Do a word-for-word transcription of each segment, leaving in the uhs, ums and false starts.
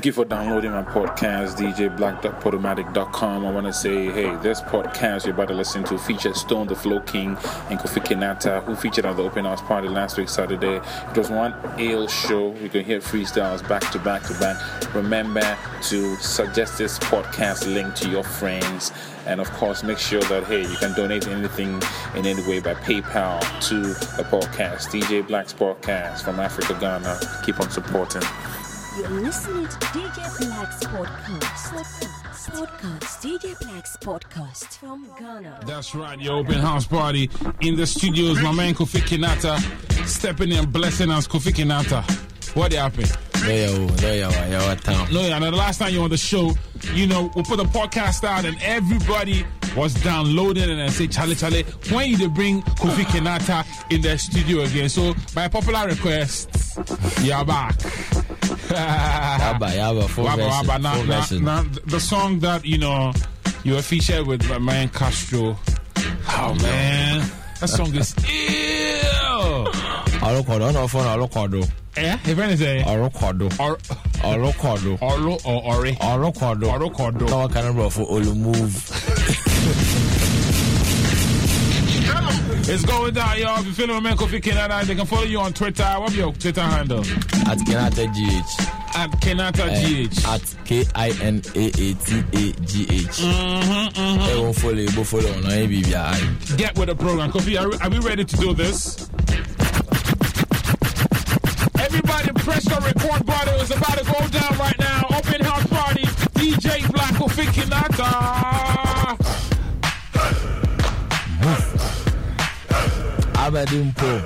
Thank you for downloading my podcast, d j black dot podomatic dot com. I want to say, hey, this podcast you're about to listen to features Stone the Flow King and Kofi Kinata, who featured at the open house party last week, Saturday. It was one ale show. You can hear freestyles back to back to back. Remember to suggest this podcast link to your friends. And of course, make sure that, hey, you can donate anything in any way by PayPal to the podcast, D J Black's podcast from Africa, Ghana. Keep on supporting. You're listening to D J Black's podcast. Podcast. Podcast. D J Black's podcast from Ghana. That's right, your open house party in the studios. My man Kofi Kinata stepping in, blessing us. Kofi Kinata, what happened? There you go, there you are, you're at town. No, yeah, and the last time you were on the show, you know, we put the podcast out and everybody was downloading and I say, Charlie, Charlie, when you bring Kofi Kinata in the studio again? So, by popular request, you're back. Yaba, yaba, full Waba, version, waba. Now, full now, version. now, the song that, you know, you were featured with my man Castro. Oh, man. That song is ill. Alokodo, no phone, Alokodo. Eh? If anything, Alokodo. or Alokodo. Oro or Ore. Alokodo. Orokodo. No one can remember for Olu move. It's going down, y'all. If you feel my man Kofi Kinata, they can follow you on Twitter. What's your Twitter handle? At Kinata G H. At Kinata Uh, G H. At K I N A A T A G H. Mm-hmm, mm-hmm. They won't follow you, but follow on A B B I. Get with the program. Kofi, are, are we ready to do this? Everybody press the record button. It's about to go down right now. Open house party. D J Black Kofi Kinata. Abedimpo.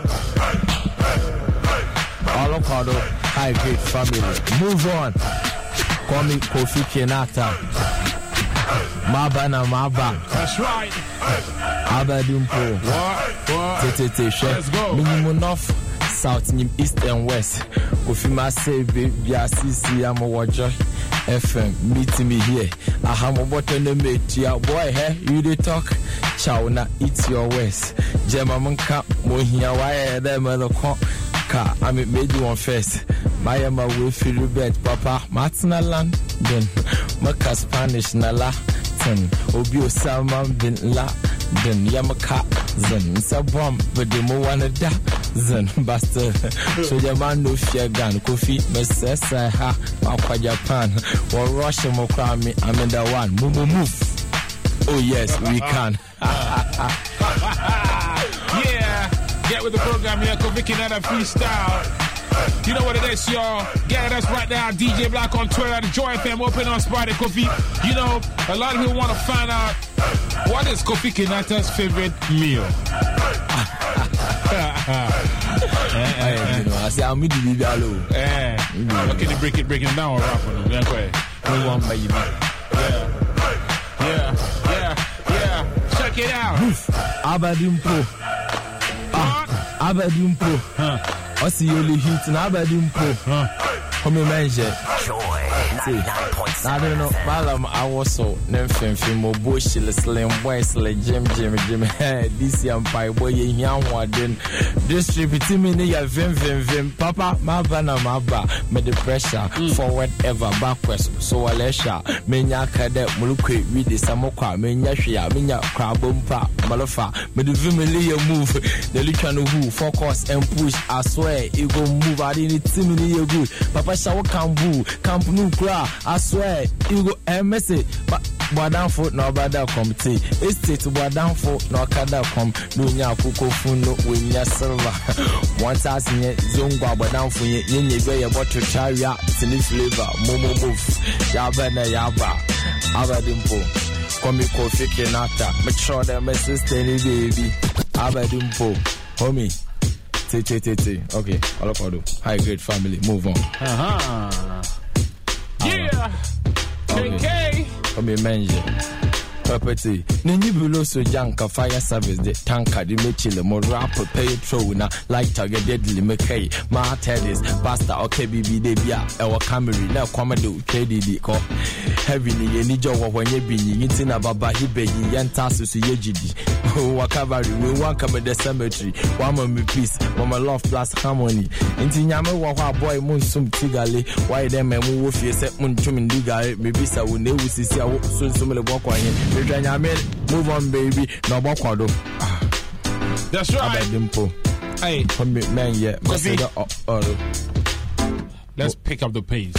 Alokodo. High grade family. Move on. Call me Kofi Kinata. Maba na maba. That's right. Abedimpo. What? What? Tete, Let's go. Minimum north, south, east and west. Kofi Mase, baby, I see I'm a watcher. F M, meet me here. I have a button to meet you. Boy, hey, you dey talk. Chow na eat your west. Jemaman cap, Mohia, why them other car. I mean, made you on first. My am a way for the bed, Papa. Martina land, then Maka Spanish Nala. Obi Osama bin Laden Yamaka Zen Sabam but the mo one da Zen Bastard so your man no fear gun Kofi Messesa ha Aqua Japan or Russia mo crime me I'm in the one move move oh yes we can Yeah, get with the program here. Kofi Kinata freestyle. You know what it is, y'all. Get us right now. D J Black on Twitter. The Joy F M open on Spotty Kofi. You know, a lot of people want to find out what is Kofi Kinata's favorite meal. I say I'm with the baby alone. Eh. Okay, they break it, break it down or rap on them. Yeah, go ahead. We want baby. Yeah. Yeah. Yeah. Yeah. Check it out. Abedimpo. Abedimpo. Huh. I see you only hit in Abedimpo. Huh. Come here, man. Joy ninety-nine point seven. I don't know. Malam, I was so Nemfim Fimo Bush, Slim Wesley, Jim, Jim, Jim, this young pie boy, young one. Distributing me near Vim, Vim, Vim, Papa, my banner, my bar, made the pressure forward ever backwards. So I let shot. Menya Cadet, Muluque, read the Samoka, Menya Shia, Menya Crabumpa, Malafa, made the Vimilia move. The Luciano who focus and push. I swear, it go move. I didn't see me good. Papa Shaw Cambu, Camp Nukra, I swear, you go and mess it. But Badam foot no bada committee. Estate Badam foot no kada come. Nunya Kuko Funo, Winya Silva. One thousand yet, Zunga Badam for ye, Yenny Bay about to Charia, Silly flavor, Momo move, Yabana Yaba, Abedimpo, Komi Kofi Kinata, mature them, my sister, baby, Abedimpo, homie. T T T T. Okay, all up do. High grade family. Move on. Uh-huh. Yeah. Okay. K K. Come here, manager. property. Nini below so janka fire service the tanker the mechile mo rap petrol na light target deadly mekay. Ma tedis pastor okay B B de bia e wa Camry na kwamado K D D ko heavy ni ye ni jowo when ye bi yin na baba hibe yin yenta so so ye gidi. Wa cavalry we wan come the cemetery. One more me peace, one more love plus harmony. Inti nyame wo kwa boy mun sum tigale. Why them me wo fie se mun tumi ndigale. Me bisa wo ne wusisi a wo sun sum le bokwa yin. Me twa nyame move on baby. No bokwa do. That's right. Hey, man, yeah. Uh, uh, let's pick up the pace.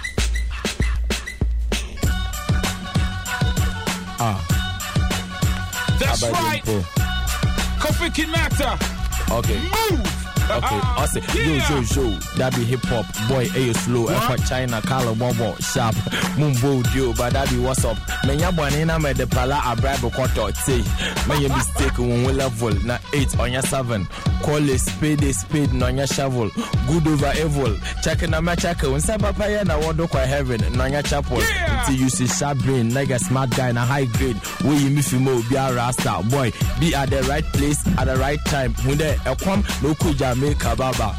Ah, that's right. Kofi Kinata. Okay. Move. Okay, I say, yo, yo, yo, that be hip hop, boy, ayo slow, F China, Carlo Bobo, sharp, Mumbo, Dio, but that be what's up. Men ya bonina me de pala a bribe quarter, say, may you mistake when we level, na eight on your seven, call a spade, a spade, on your shovel, good over evil, checking a match, check, when Sabapaya, na wado kwa heaven, on your chapel, until you see sharp brain, like a smart guy in a high grade, where you miss you more, be a rasta, boy, be at the right place at the right time, when they come, no kuja. Make a baba.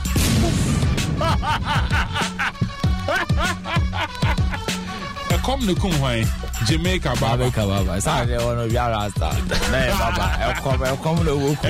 Come to come Jamaica baba. Jamaica baba. It's not one of your rasta. Nah, baba. I'll come. I'll come to work.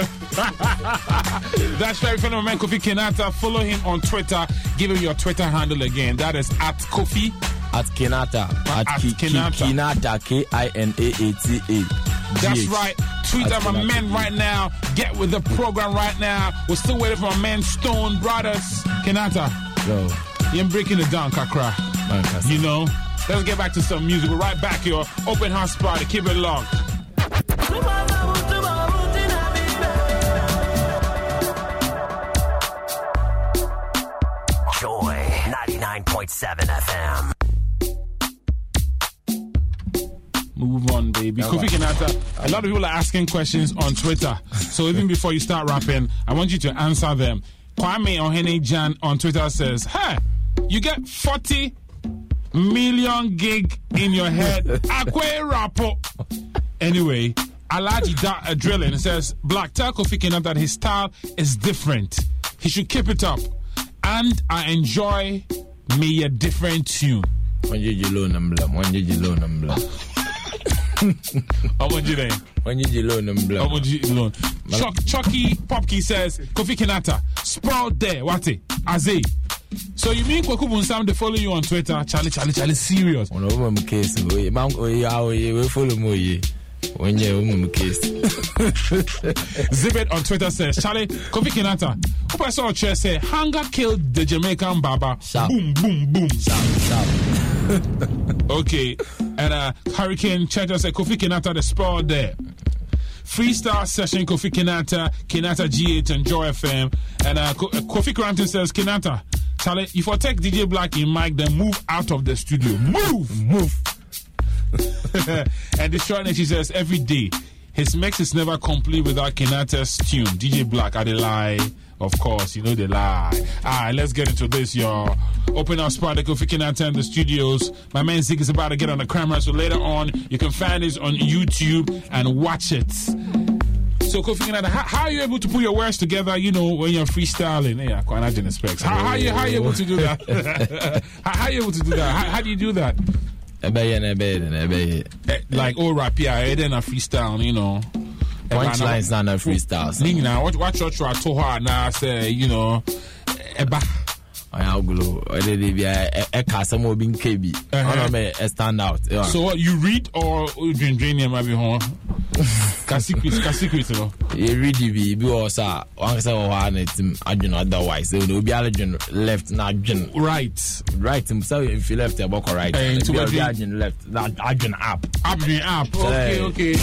That's right, fellow man. Kofi Kinata. Follow him on Twitter. Give him your Twitter handle again. That is at Kofi. At Kinata. At, at Ki- Kinata. Kinata. K I N A A T A. That's right. Tweet at my men right now. Get with the program right now. We're still waiting for my man Stone Brothers. Kinata. Yo. You're breaking it down, Kakra. You know? Let's get back to some music. We're right back here. Open house party. Keep it locked. Joy ninety-nine point seven F M. Move on, baby. Kofi Kinata. A lot of people are asking questions on Twitter. So even before you start rapping, I want you to answer them. Kwame Ohene Jan on Twitter says, hey, you get forty million gig in your head. Akwe rapo. Anyway, Alaji da uh, Drilling says, Black, tell Kofi Kinata that his style is different. He should keep it up. And I enjoy me a different tune. When you loan them, when you loan them, I want you there. When you loan them, I want you loan. Chuck, Chucky Popke says, Kofi Kinata, sprawled there, what it? Aze. So you mean Kwaku Bunsam, they follow you on Twitter? Charlie, Charlie, Charlie, serious. On a woman case, we follow me. When you're a woman case. Zibet on Twitter says, Charlie, Kofi Kinata, who I saw a chair say, hunger killed the Jamaican Baba. Sharp. Boom, boom, boom. Sharp, sharp. Okay. And uh, Hurricane Chatter said, Kofi Kinata, the spot there. Freestyle session, Kofi Kinata, Kinata G H and Joy F M. And uh, Kofi Cranton says, Kinata, Charlie, if I take D J Black in mic, then move out of the studio. Move! Move! And the short she says, every day, his mix is never complete without Kinata's tune. D J Black, are they lie? Of course, you know they lie. Alright, let's get into this, y'all. Open our spot at Kofi Kinata in the studios. My man Zeke is about to get on the camera, so later on, you can find this on YouTube and watch it. So, Kofi Kinata, how, how are you able to put your words together, you know, when you're freestyling? Yeah, quite not in the specs. How, how, are you, how are you able to do that? how, how are you able to do that? How, how do you do that? Like, oh, rap, yeah, then a freestyle, you know. Punchlines not a freestyle. Now, what what church I told her now? Say, you know, eba. I go. I did be a a custom or being K B. I don't make a stand out. So what you read or you drink drink maybe home? Casikris, casikris, you know. You read the be also one say one it adjun otherwise. So there will be adjun left, not adjun right. Right. So if you left, you walk right. And to be adjun left, not adjun up. Adjun up. Okay, okay.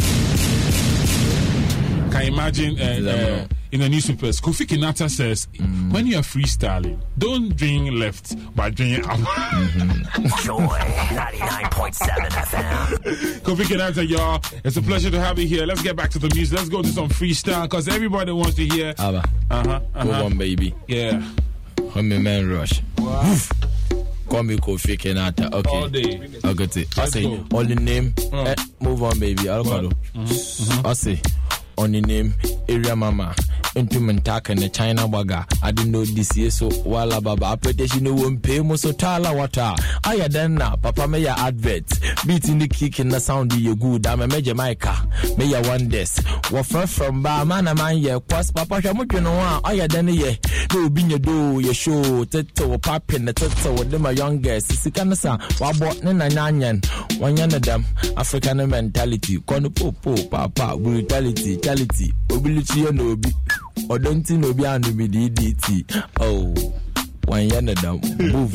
Can you imagine uh, uh, in the newspapers, Kofi Kinata says, mm. when you are freestyling, don't drink left, but drink up. Mm-hmm. Joy ninety-nine point seven F M. Kofi Kinata, y'all, it's a pleasure to have you here. Let's get back to the music. Let's go to some freestyle, because everybody wants to hear. Abba. Uh-huh, uh-huh. Go on, baby. Yeah. Homie man rush. Wow. Call me Kofi Kenata. Okay. All day. Okay. I say only name. Uh. Eh, move on, baby. I'll follow. I say only name. Area Mama. Into Mentaka and the China Baga. I didn't know this year, so Walla Baba. I put you know one pay so tala water. I then now, Papa may advert. Beating the kick in the sound you good. I'm a major Micah. May ya one this. What first from Bar Man, a man, yeah, quas Papa Shamukan. I then ye. No, be your do, your show, Teto, Pap in the Teto, with them, my youngest. Sikanasa, Wabot Nana Nanyan. One yan of them, African mentality. Kono Popo, Papa, brutality, quality, ability, and obi. Or don't you know beyond the D D T? Oh, one yana down move.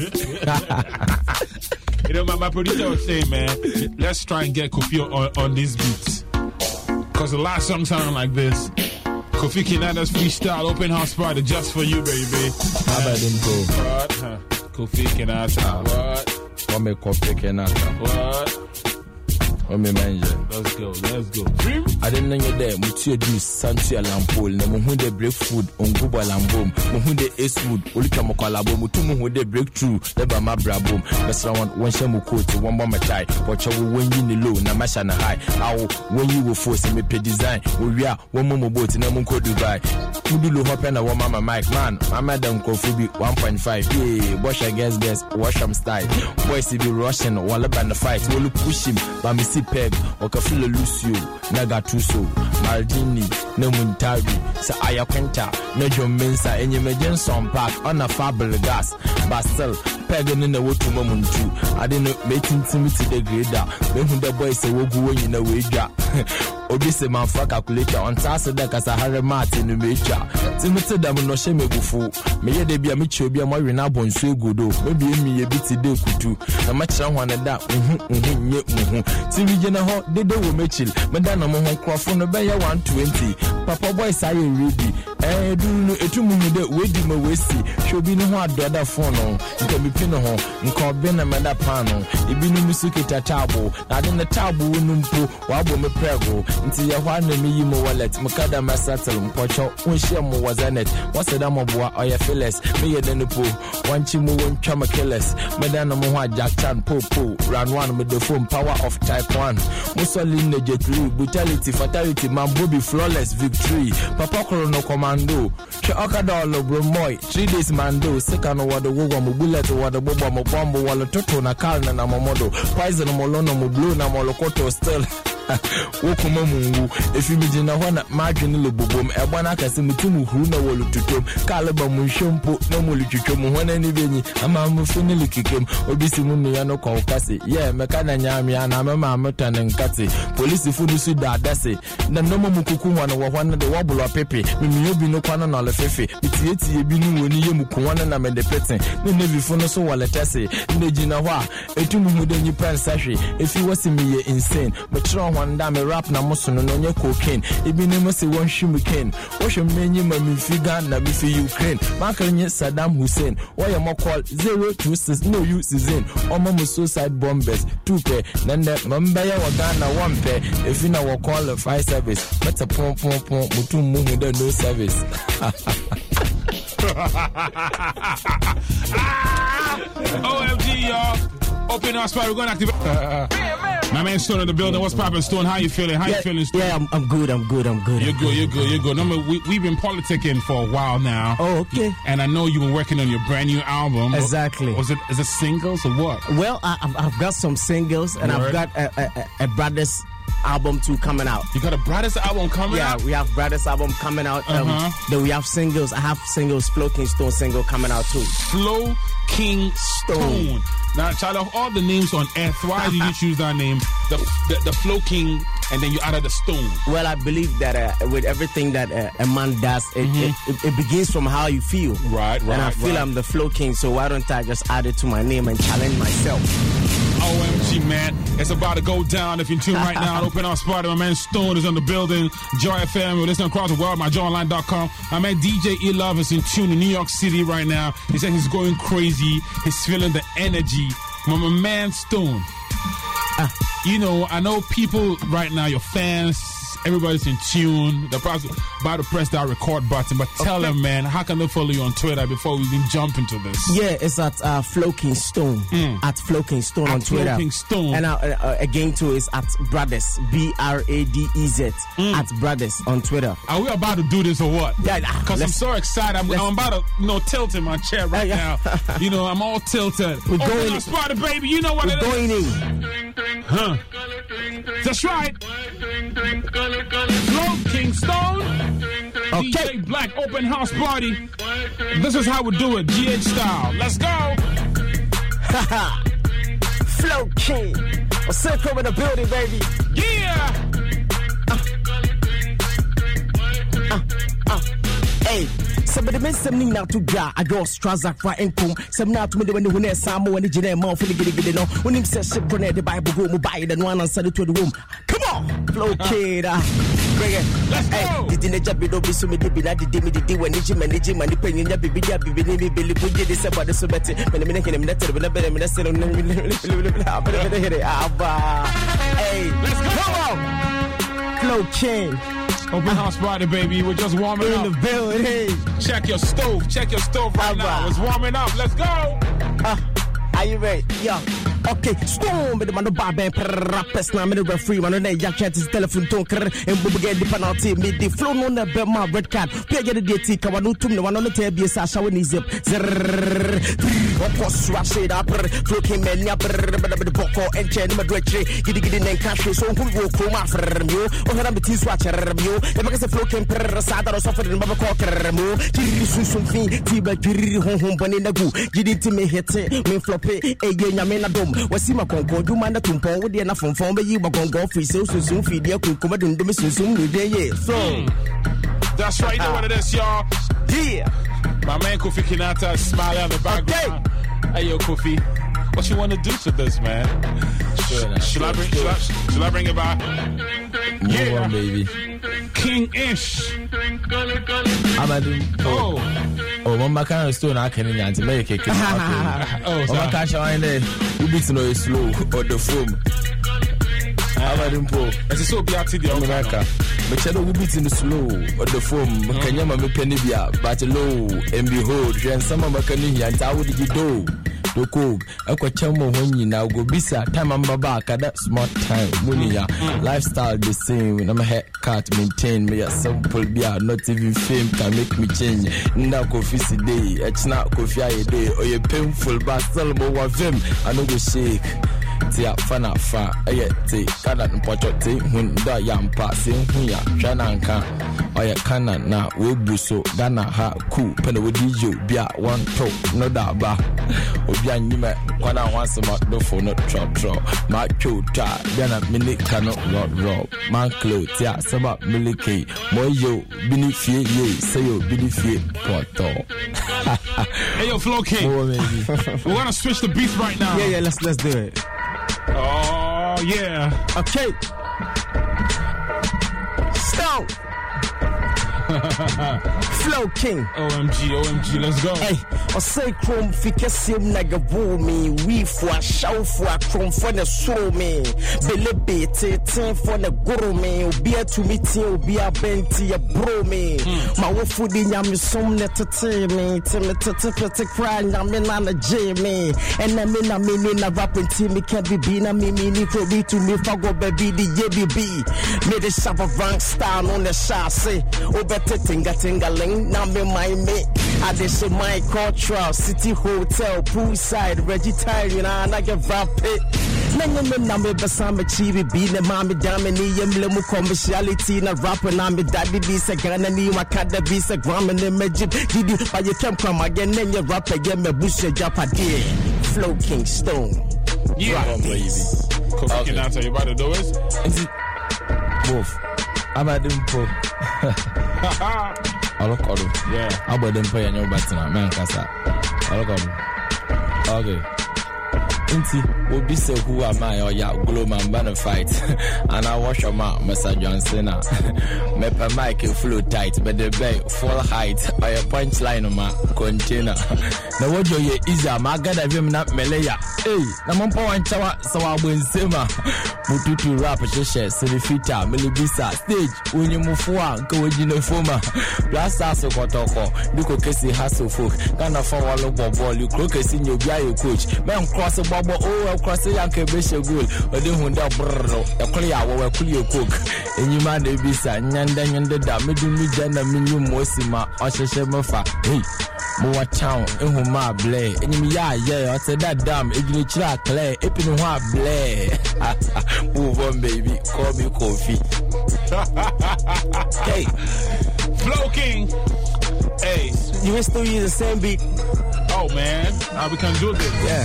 You know, my, my producer was saying, man, let's try and get Kofi on, on these beats. Because the last song sounded like this. Kofi Kinata's freestyle open house party just for you, baby. How about them go? What? Huh? Kofi Kinata. What? What me Kofi Kinata? What? What me manager? Let's go, let's go. I didn't know you there. Mutia do Santia Lampol. No one they break food on Guba Lambom. No one they ace wood. Ulika Mokalabo. Mutumu who they break through. Never my brabom. That's round one shamu coat to one bomber tie. Watch out when you low. Namasha na high. How when you will force me pay design. We are one more boat in a Munko Dubai. Udulu hop and a one mama Mike man. My madam Kofubi one point five. Yeah, wash I guess guess. Wash them style. Boys be rushing while up the fight. We'll push him. But me see peg. Or Kafila Lucio. Nagatuso, Maldini, Nemuntari, Sa Ayaquenta, Major Mensa, and your Jenson Park on a fable gas, Basel, Pagan in the water moment too. I didn't make intimity the grader. When the boys say, we'll go in a wager. Obise man for calculator on Tasa deck as a Harry Martin in the major. Timothy Dam no shame before. May they be a Mitchell be a Marina Bon so good. Maybe me a bit today could do. A match I wanted that. Timmy Jenna, they don't Mitchell. Madame Mohon Crawford, no bear one twenty. Papa boys are ready. Eh, do it to me that waiting my waist. She'll be no hard brother phone. You can be pin on and call Ben and Manda Pano. It be no Musuki Tabo. Not in the taboo, Numpo, Wabo me prego. Until you want me, you mo wallet, Makada Masatel, Pocho, Unshamo was in it. What's a dam of boy or your fillers? Me a denupo, one chimu one chama killers. Madame Moha Jack Chan Popo, ran one with the phone power of type one. Mussolini jet brutality, fatality, man, Bobby flawless victory. Papa Corono Commando, Chakadalo Bromoy, three days Mando, second over the Wogam bullet or the Boba Mobombo, while a Toto Nakan and Amamodo, Poison Molono Moblu, Namolokoto still. Wokumamungu, if you mean a one margin lobum, a one acasimutumu, who no will to come, Caliber Mushumpo, no muluchum, one any venue, a man will finally kick him, or be Simuniano Caucasi, yeah, Macana Yami, and I'm a mammotan and Catty, police if you see that, that's it. The no Mukukuan or one of the wobble or pepe, when you be no canon or fefe, it's yet you be new when you Mukuan and I'm in the petting, no never for no so while a tassi, Nejinawa, a two wooden you press sashi, if you was me insane, but strong one damn rap na mosono no nye cocaine ebi ne mo se won hwimu ken wo hwe menyi mami figa na bi fi Ukraine makal nye Saddam Hussein wo ye mo call zero two six no use season omo mo suicide bombers two pe nende mamba ya Ghana one pe if na wo call fire service better pom pom pom mutum mu hu de no service O M G y'all, open our spot, we're gonna activate. My man Stone in the building. What's poppin', Stone? How you feeling? How yeah, you feeling, Stone? Yeah, I'm, I'm good. I'm good. I'm good. You're I'm good. You're good. You're good. Number we we've been politicking for a while now. Oh, okay. And I know you've been working on your brand new album. Exactly. Was it is it singles or what? Well, I, I've, I've got some singles, and Word. I've got a, a, a brothers album too coming out. You got a Brothers album coming yeah, out? Yeah, we have brothers album coming out. Um, uh-huh. Then we have singles. I have singles. Flow King Stone single coming out too. Flow King Stone. Stone. Now, child, of all the names on earth, why did you choose that name? The, the the Flow King, and then you added the Stone. Well, I believe that uh, with everything that uh, a man does, it, mm-hmm. it, it, it begins from how you feel. Right, right. And I feel right. I'm the Flow King, so why don't I just add it to my name and challenge myself? O M G, man. It's about to go down. If you're tuned right now, open our spot. My man Stone is in the building. Joy F M. We're listening across the world. my joy online dot com. My man D J E Love is in tune in New York City right now. He said he's going crazy. He's feeling the energy. My man Stone. Uh, you know, I know people right now, your fans everybody's in tune. They're probably about to press that record button. But tell okay. them, man, how can they follow you on Twitter before we even jump into this? Yeah, it's at uh, Flo King Stone. Mm. At Flo King Stone at on Twitter. Flo King Stone. And uh, uh, again, too, is at Brothers. B R A D E Z. Mm. At Brothers on Twitter. Are we about to do this or what? Yeah, because I'm so excited. I'm, I'm about to, you know, tilt in my chair right uh, yeah. now. You know, I'm all tilted. We're Open going our spot, baby. You know what We're it going is. In. Huh. That's right. Flo King Stone. Okay. D J Black Open House Party. This is how we do it. G H style. Let's go. Flo King. What's Circle in the building, baby? Yeah. Uh, uh, hey, somebody meant something now to ga. I go straza for income. Some now to me when the winner Samo and the Jane Mouth for the giddy giddy no. When him says ship on the Bible go buy the one and send it to the room. Come on, Flo King. Let's go. Did the job be do be so me did be not the me did when the manage money penny in the baby baby baby billy put this about the so better. When the minute in the minute when the better minute still hey, let's go. Come on. Flo King. Open house party, baby. We're just warming in up. In the building. Check your stove. Check your stove right now. It's warming up. Let's go. Uh, are you ready? Yeah. Okay, storm with the man of Baba and Rappers. Now, I'm the referee. Man, on the Jack Chantis telephone talker and Bubba get the penalty. Made the flow on the bed, my red card. Play get the D T. Come on, no tomb. One on the table. Sasha when he's up. Of course, rush it up. Flo King man, ya brr, but the boko and chain, my directory. Get it in and cash. So, who will come after you? Or I'm the tea swatcher. You, the Magas of Flo King per Sada or suffered in Baba Cocker. Tiri something. Tiba Tiri home, but in the goo. Get it to me, hit it. Me flop it. Again, I mean, a dome. Wasi makonko du manda tumpo wo de na fonfon be yi makonko free so so so fi de kunkuma dum dum so so no de ye so that's right. You know what it is, y'all. Yeah, my man Kofi Kinata is smiling on the background. Okay. Hey yo Kofi, what you want to do to this, man? Sure, should, I bring, should, I, should I bring it back? Yeah, on, baby. King Ish. Amadou. Oh. Oh, Mama can't stone. I can't even answer. Make it. Oh, Mama can't show in there. You beat no is slow or the foam. Amadou Po. It's so be active. The America. But you know we beat in the slow or the foam. Can you make penny bia? But low and behold, and some of my canny and how would you do? Doko, Aqua Chamo when you now go bisa time I'm back at that smart time. Munia lifestyle the same. When I'm a haircut maintain me a simple beer, not even fame can make me change. Now coffee day, it's not coffee a day, or you painful but still more of them. I know go shake. Tia fana fa aye te kada npocho te hun da yampa se hun ya hwananka oya kana na we buso Ghana ha ku pene we dijo bia one to no da ba obi anyima kwana wansema do for no tro tro ma chota Ghana mini kano ro ro man clo tia sema miliki moyo bini fie ye sayo bini fie poto. Hey yo Flo King, oh, we're gonna switch the beat right now. Yeah yeah let's let's do it. Oh, yeah. Okay. Stone. Flo King. O M G, O M G, let's go. Hey, I say chrome fika sim naga me. We for a show for a chrome for the soul me. Bele ten for the guru me. Be a to meet you, be a benti a bro me. My wolf food in yam some net to me. Timmy to cry, I'm in on the J me. And I mean, I mean, in a rapping team, me can't be being a me, me, could be to me, for go baby, the Y B B. Made a shop of rank style on the chassis. Over tinga tingaling, now me my mate. I did say my cultural city hotel, poolside, vegetarian, and I get rapid. Nanya me na me basa me chibi be the mommy damn ni yem lemu commerciality na rapper na me daddy be se Ghana ni wakada be se grammar ni me jib didi by you come come again then you rapper get me bush japa dear Flo King Stone. Yeah, right, baby. Kofi Kinata, you about to do it? Both. I'm at them po. I look at them. Yeah. I'm at them po and you're back to man kasa. I look at them. Okay. Inti will be say who am I or ya glow man banner fight. And I wash your mouth, Mister Johnson. Mepa mic flow tight, but the bay full height or a punchline on my container. Now what you easy, my god of him not Malaya. Hey, Namampo and Chawa, so I win Sima. Mututu rap, Shisha, Silifita, Milibisa, stage, when you move forward, go with Jinofoma. Blast us of Kotoko, Duko Kessi Hassle folk, Gana for all over ball, you crocus in your guy coach. Man cross a bubble, oh, across the Yankee Bishop Gold, or the Hunda Brro, a clear or a clear cook. And you man, they be sa, Nyanda Yanda, Middle Mijana, Minu Mosima, Osha Mofa, hey. Moa town, and whom I blay. And you, yeah, yeah, I said that damn, if you try clay, if you know what blay. Move on, baby, call me coffee. Hey, Flow King. Hey, you will still use the same beat. Oh man, now we can do this. Yeah.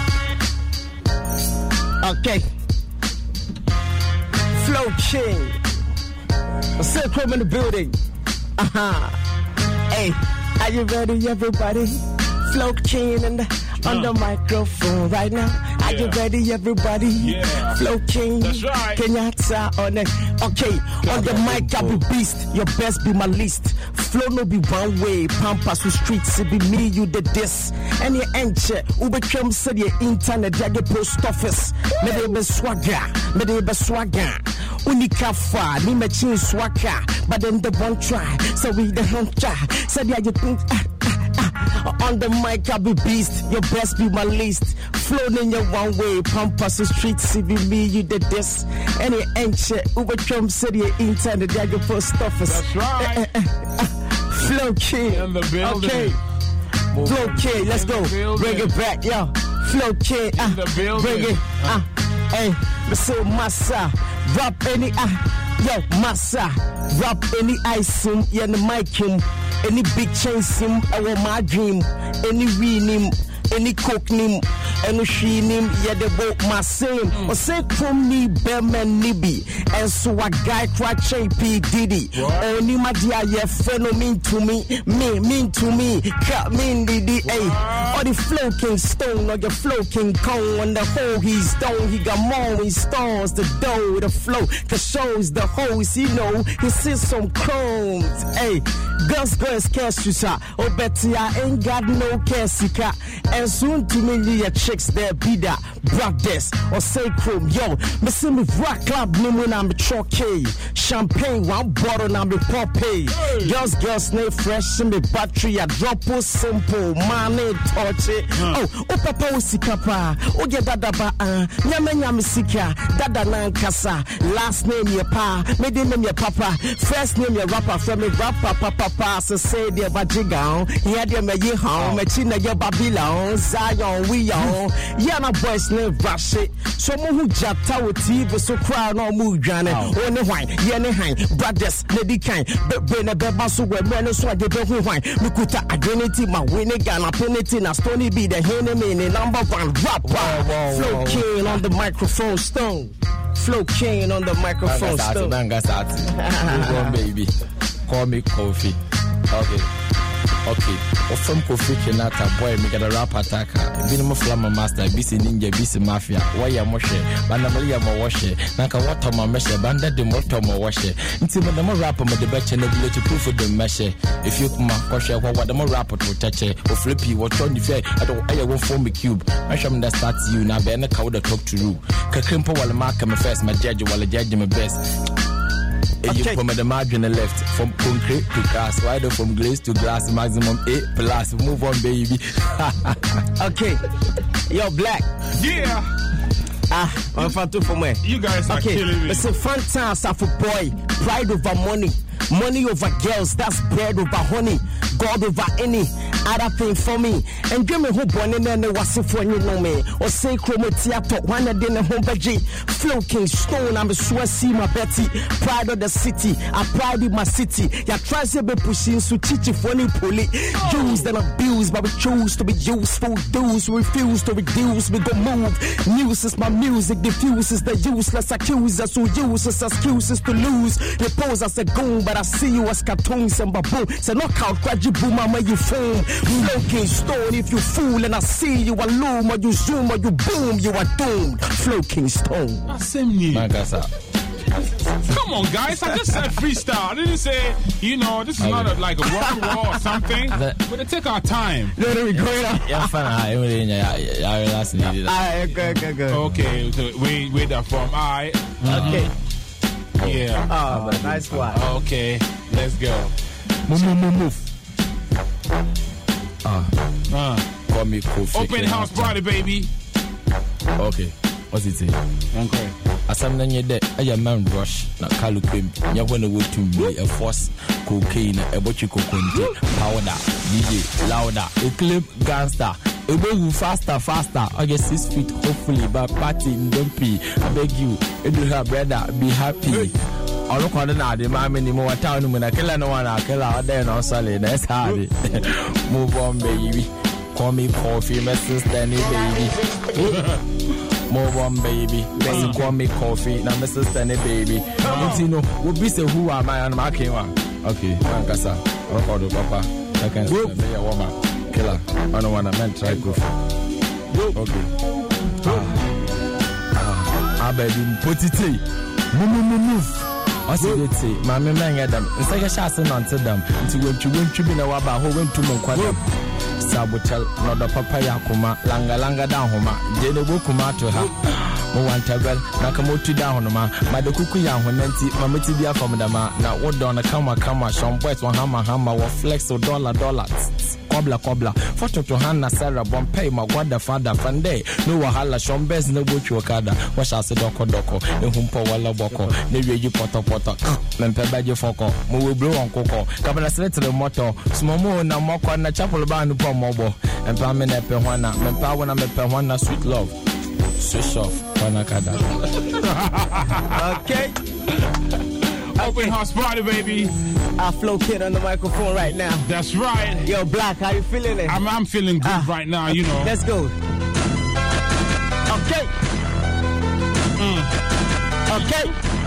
Okay. Flow King. Still come in the building. Uh huh. Hey. Are you ready, everybody? Flow King and on the microphone right now. Are yeah. you ready, everybody? Yeah. Flow King. That's right. Kenyatta on it. Okay, on the mic, I be beast. Your best be my least. Flow no be one way. Pampas with streets, it be me, you the this. And your enche, Uber come said your internet, your post office. Me de be swagger, me de be swagger. Unika fa, ni me chin swagger. But then the one try, so we the hunt try. Said yeah, you think. Ah, On the mic, I be beast. Your best be my least. Flown in your one way. Pampas the streets, it be me, you did this. Any ancient Uber Trump City internet, yeah, your post office. That's right. Uh, uh, uh, Flow King. In the building. Okay. Flow King, let's go. Bring it back, yo. Flow King, uh, in the building. Bring it, uh, hey, Mister Massa. Rap any, uh, yo, Massa. Rap any ice him, yeah, the mic him. Any big chance him, I want my dream. Any win him, any cook him, any sheen him, yeah, they both my same. Or say from me, Bearman Nibi, and so a guy cry P Diddy. Only my dear, yeah, friend mean to me, me, mean to me, cut me, Diddy, eh. Or the Flow King stone, or the Flow King cone, on the hole he's stone, he got more, he stones, the dough, the flow, the shows, the hoes, you know, he sees some chromes, eh. Girls, girls, cash you sa. Oh, Betty, I ain't got no cash, and soon to me, your chicks there be that brothers or say chrome. Yo, me see me rock club, me when I'm a chockey. Champagne, one bottle, I'm a poppy. Girls, girls, no fresh in the battery. I drop a simple, money, touch it. Oh, oh, papa, oh, sikapa. Oh, get that, ba, uh, nyame, nyame, sika. Dada, nan, kasa. Last name, your pa. Middle name, your papa. First name, your rapper. From a rapper, papa. So say the Vajigan, yeah, the Mayi home, Machina, your Babylon, Zion, we on. Yana boys name rush it. So who jata with T V so crowd no move Jana. Only wine, Yanni Hine, brothers, lady kind, but when a bebasso where men so I get who wine. Mukuta identity, my winning gun, opportunity, now Stony be the enemy, number one rapper. Flow King on the microphone stone. Flow King on the microphone stone. Baby. Call me Kofi. Okay. Okay. Or from Kofi Kenata, boy, me get a rap attacker. Binum Flamma Master, B C Ninja, B C Mafia, Waya Moshe, Banamalia Mawashe, Naka Watama Meshe, Banda de Motoma Washe. Until the more rapper, the betch and the to proof of the meshe. If you come up, Washe, what the more rapper to touch it, or flippy, what on the fair, I don't, I won't form a cube. I shall that starts you now, Ben, a cow that talk to you. Kakimpo while mark my first, my judge while I judge my best. Okay. From the margin left, from concrete to glass, wider from glaze to glass, maximum eight plus. Move on, baby. Okay, yo, Black. Yeah. Ah, I'm fan for me. You guys are okay. killing me. It's a fun time, for boy. Pride over money, money over girls. That's bread over honey, God over any other thing for me. And give me who born in there was if you know me. Or say chromatia one a dinner home budget. Flow King stone, I'm a Swasi, my Betty. Pride of the city, I pride in my city. Ya try to be pushing so chichi funny pulley. Used and abused, but we choose to be useful. Those who refuse to reduce, we go move. News is my music, diffuses the useless accusers who use as excuses to lose. They pose as a goon, but I see you as cartoons and baboon. Say knockout, quadri you boom, I'ma you foam. Flow Stone, if you fool and I see you a loom or you zoom or you boom, you are doomed. Flow Stone. That's him, Magasa. Come on, guys. I just said freestyle. I didn't say, you know, this is okay. not a, like a rock and roll or something. But to take our time. No, no, we're going on. Yeah, fine. I last needed that. Okay, okay, okay. Okay, so wait, wait that form. All right. Okay. Yeah. Oh, but nice one. Okay, let's go. Move, move, move, move. Ah. Uh. Call me Kofi. Open house party, baby. Okay. What's it say? Okay. Asam na nye de aya man rush na kalupem nya when we to be a force cocaine a bochi kokonte powder D J louder a clip gangster a move faster faster I get six feet hopefully but party don't be I beg you if you have brother be happy all of na the man ni mo town mo na killer no one killer there no solid that's hard move on baby call me Coffee my sister ni baby Move on, baby. Baby, call me Coffee. Now, Mister Stanley, baby. You know, we'll be say who am I and my king one. Okay, Mankasa. Record, Papa. I can see a woman. Killer. I don't want to man try go. Okay. Ah, baby, put it in. Move, move, move. What's it say? My man, Adam. It's like a shot on to them. Until when you went to be no about who went to Monquadam. Sabutel, not the papaya kuma, langa langa down homa, Jede Bukuma to her. Mowantabel, Nakamotu down homa, Madakukuya, Honenti, Mamiti dia from the ma, now what down a kama kama, Sean West, one hammer hammer, or flex or dollar dollar. Cobbler cobbler, photo to Hannah Sarah Bompay, my water father, Fande, no wahala, Sean Bess, no butcher okada, wash us a doko doko, no humpo walla boko, no you poto poto, Mempebaji foko, Mu blue on coco, Cabana select the motto, Smomo, na moko, and a chapel band upon mobile, and Pamina Pehuana, Mempawana Mepehuana, sweet love, switch off, Wanakada. Okay. Open house party, baby. I flow kid on the microphone right now. That's right. Yo, Black, how you feeling it? I'm, I'm feeling good uh, right now, you know. Let's go. Okay. Mm. Okay.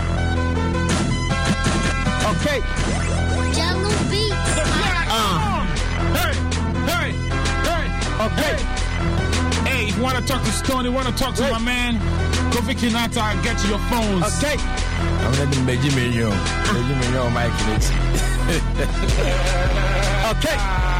Okay. Jungle Beats. Uh. Hey, hey, hey. Okay. Hey, if you want to talk to Stone, you want to talk to Wait. my man, Kofi Kinata, I'll get to your phones. Okay. I'm going to be Benjamin Yo. Benjamin Yo, Mike. Okay.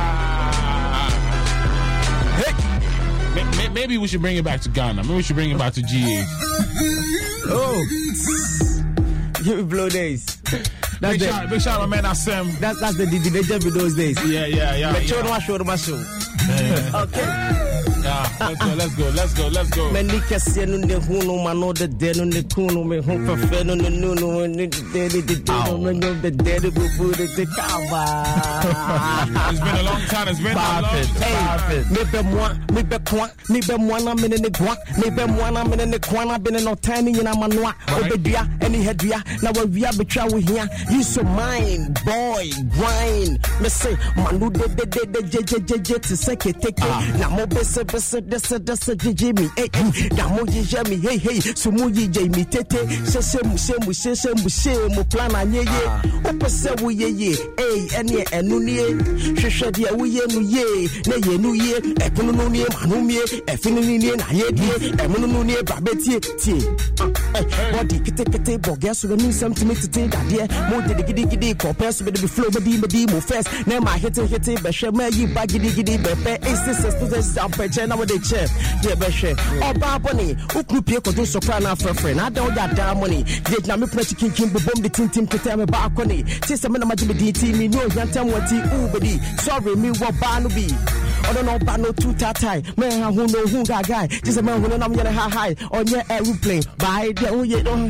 Hey. Maybe we should bring it back to Ghana. Maybe we should bring it back to G A. Oh. Give me blow days. That's big, the, shout, big shout out, man. Asem. That's that's the the legend with those days. Yeah, yeah, yeah. Make sure yeah. to show my show. Okay. Yeah, let's go, let's go, let's go, let's go. Man, Nika said no the huno man no the dead on the kuno me home for friend on the no no and the dead the dead on the dead go put it the cover. It's been a long time. It's been a long time. Hey, me be moi, me be kwa, me be moi na me ne kwa, me be moi na me ne kwa na be no time in amanwa. Obedua any headua na we via betwa we here. You so mine, boy, grind. Me say manu de de de de je je je je to say take na mo be se Dessa dessa dessa Jimmy, hey, Damo Jimmy, hey, hey, Sumuji Jamie Tete, Sesemu, Semu, Sesemu, Semu, Plana, ye, Opasa, we ye, hey, and ye, and Nunie, Shashadia, we ye, ye, Nay, New Year, Economia, Manumie, Efinian, Ayedi, Emununia, Babeti, tea. What did you take a table? Guess we need something to take that dear, more than the giddy giddy, compares with the flow, the demo first. Now my hit a hit, but Shama, you baggy giddy, but it's the sisters, I'm now with the chair, dear Beshe. Oh, Baboni, who could be able to soprano for a friend? I don't got that money. Did not me pretty king king, bomb the team team to tell me back on it. Tis a minimum D T, me no, you tell what tea, Ubadi. Sorry, me what Barnaby. I don't know about no two tatai. Man, who know who got guy. Just a man who know I'm gonna high high on your aeroplane. By the oh, yeah, don't.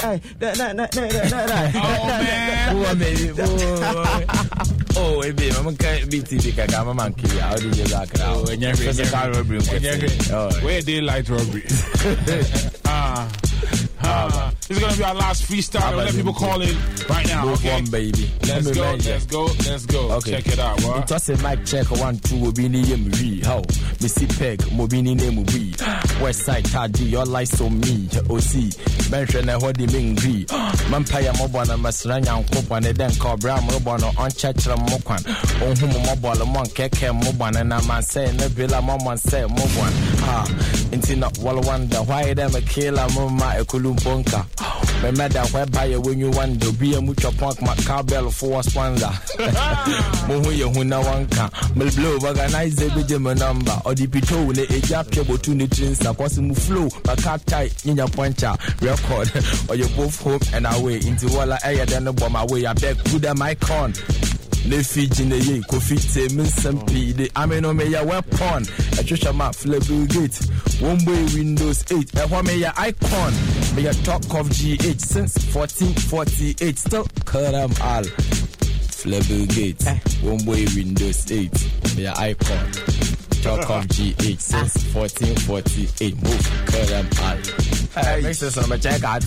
Oh, baby. Oh, baby, I'm going to be T V. I'm a monkey. How did you like it? Oh, and you're robbery. Where daylight robbery? Ah, ah. This is gonna be our last freestyle. We'll let people call in right now. Move Okay, on, baby. let's go, let's go, let's go. Okay. Check it out. What? It was a mic check one two Mobini Yemi. How? Missy Peg, Mobini name we. West Side Tadi, your lights on me. O C. Mention a hody mingri. Mampire Mobana Masranya and Copan, and then Cobra Mobano on Chachra Mokwan. On whom mobile monk keke Moban and a man say Nebula Moman say Moban. Ah, Intina Walla why them a killer Mama a Kulumbonka. Me meda whereby when you want to be a mucho punk macabell for spanza. Mohu ye huna wanka. Mel blow organize a bidjem number or the pito ne a jap cable to nitrins a possible flow. A cat tight in your puncher record or you both home and away into Walla air than the bomb away. I beg good am I con. Le Fiji in the ye, coffee, say, Miss M P, the Amino Maya weapon, a Trisha map, Flebu Gate, one way Windows eight, a Wamaya icon, may a talk of G H since fourteen forty-eight, still Karam Al Flebu Gate, one way Windows eight, may a icon, talk of G H since fourteen forty-eight, move Karam Al. Hey, makes us on my check out.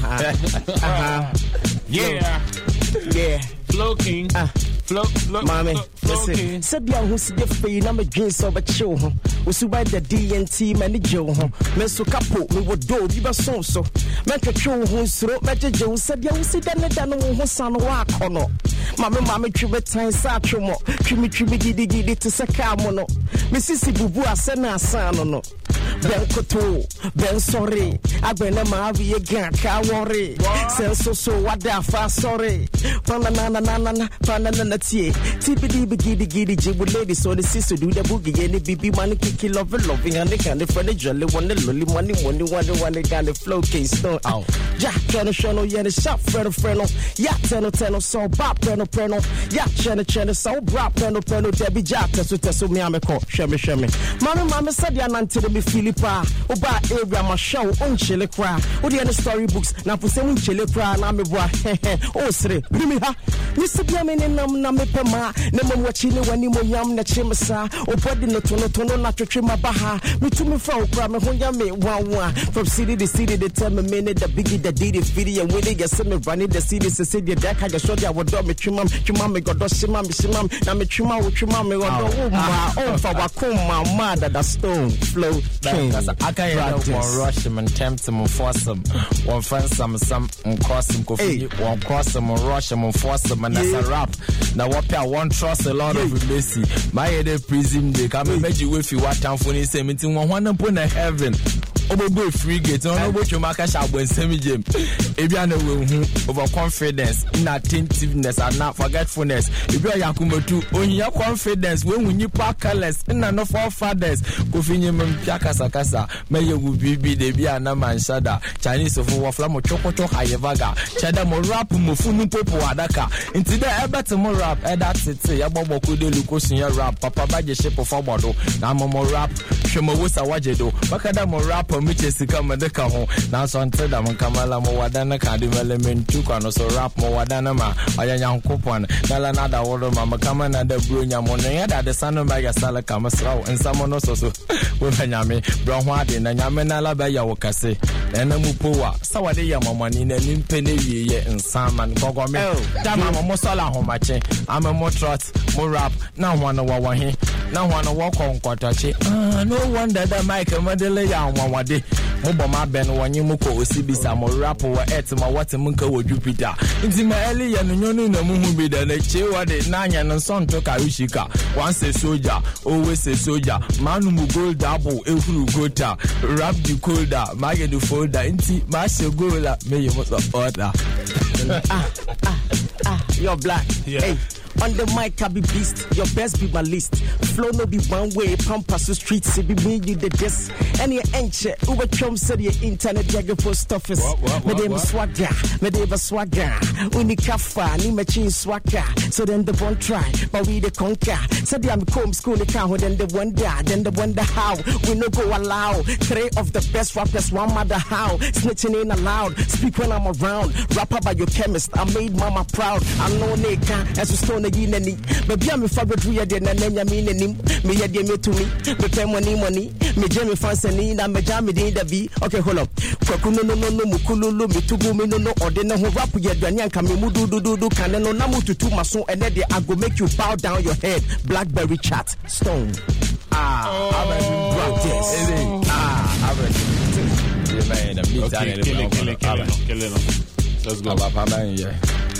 Yeah, Yeah. Flow King. Ah. Flow, flow, Mommy, flow, flow listen. King. Said ya who's the fee, I'm a jeans of a chill. Was you by the D N T man, the Joe? Meso capo, me would do, you were so so. Make a true who's throat, Major Joe said ya was it done than who's son walk or no. Mamma, mamma, tribute time, Sachumo, Trimi Trimi Giddy Giddy to Sakamono. Mississippi Bubua, Sena Sanono. Ben Koto, Ben sorry. I've been a Mavi again, can't worry. Senso so what the fast sorry. Panana, nana, panana, tea. Tippity bigiddy giddy jibble lady, so the sister do the boogie and the baby money kicky love loving and the kind of friendly jolly one, the lolly money, one, the one, the one, the kind of flow case stone out. Jack, Channel, Channel, yeah, the shop, friend of friend, yeah, Tenno, Tenno, so Bob, Preno, Preno, yeah, Channel, Channel, so Bob, Preno, Preno, Debbie Jack, Tesso, Tesso, me, I'm a call, Shemmy, Shemmy. Mamma, Mamma said, yeah, until me Philippa, Oba, area, my show, on chili cry, or the other storybooks, now for some chili cry, and I'm a boy, oh, say, Rimi, ha, you said, yeah, me, and I'm not pema, never watching when you yam, the chimasa, or body no tono, tono, not to trim my baha, me to me for crime, when you me one one, from city to city, they tell me minute, the biggie, the did it, video, when they get some running the city, the city, that I just showed you what dog me, chimam, chimam, me got shimam, shimam, now me chimam, chimam, me got oh, my own for Wakuma, mother, the stone, flow, king. I can't hear one rush him and tempt him and force him. One friend some some and cross him coffee, one cross him and rush him and force him, and that's a rap. Now what I won't trust a lot of Messi. My head prison they come and make you with you what time for the same thing one upon a heaven. Obo free gate on obo chumaka shabwen semi gym. Ebia na we hu overconfidence, inattentiveness and not forgetfulness. Ebia yakumotu onya confidence when we nipa careless na no for fathers. Kofinye mpia kasa kasa meye wu bibi de bia na manshada. Chinese of wafla mo choko choko ayevaga. Chada mo rap mo funu popo adaka. Inti de ebet mo rap e that tete ya bobo kude lukosin ya rap papa baje shape for bodo. Na mo mo rap shemo wosa wajedo. Bakada mo rap Miche sika medeka ho na so nte da mkamala mo wadana ka development tu kwa no so rap mo wadana ma ayanya nkopon nala na da wodo ma makama na da bro nya mo no ya da de sanu ba ya sala kama srawo nsamo no so so we nyame bro ho ade na nyame na la ba ya wokase na mu powa sawade ya mamani na nimpe ne wiye nsama nkoko me da ma mo sala ho mache ama mo trot mo rap na ho na wa wa he na ho na wo konkotache ah no wonder that Mike Madele ya nwa Mubo ma ben wanyi muko osibisa mo rap wa et ma what munka wo Jupiter nti ma eli ya nyonu na muhu bi da na chewa de na anya no son to karushika once a soldier always a soldier manu mu gold double ehuru gota rap the colder ma get the folder nti ma she gola me you must order ah ah ah you're black yeah. Hey. On the mic, I be beast. Your best be my list. Flow no be one way. Pampas the streets, it be me, you the this. Any enche, Uber Trump said your internet jagger post office. Me dem swagger, me dem swagger. Uni kafa, ni me chin swagger. So then the one try, but we the conquer. Said I'm comb school account, then the wonder, then the wonder how. We no go allow. Three of the best rappers, one mother how. Snitching ain't allowed. Speak when I'm around. Rapper by your chemist, I made mama proud. I know nigga, as we stone na yinani. Baby I'm fabric we de na nanya me nanim. Me ye de me to me. Me pay money money. Me jam fancy na me jam me de da bi. Okay, hold up. Kwaku no no no no mukululu me tubu me no no ode na ho rap ye aduane anka me mu du du du du kan no na mututu maso ene de I go make you bow down your head. Blackberry chat stone. Ah, oh. I'm a practice. Ah, I'm a man, I'm okay, kill it, kill it, kill it, kill it. Let's go. Yeah.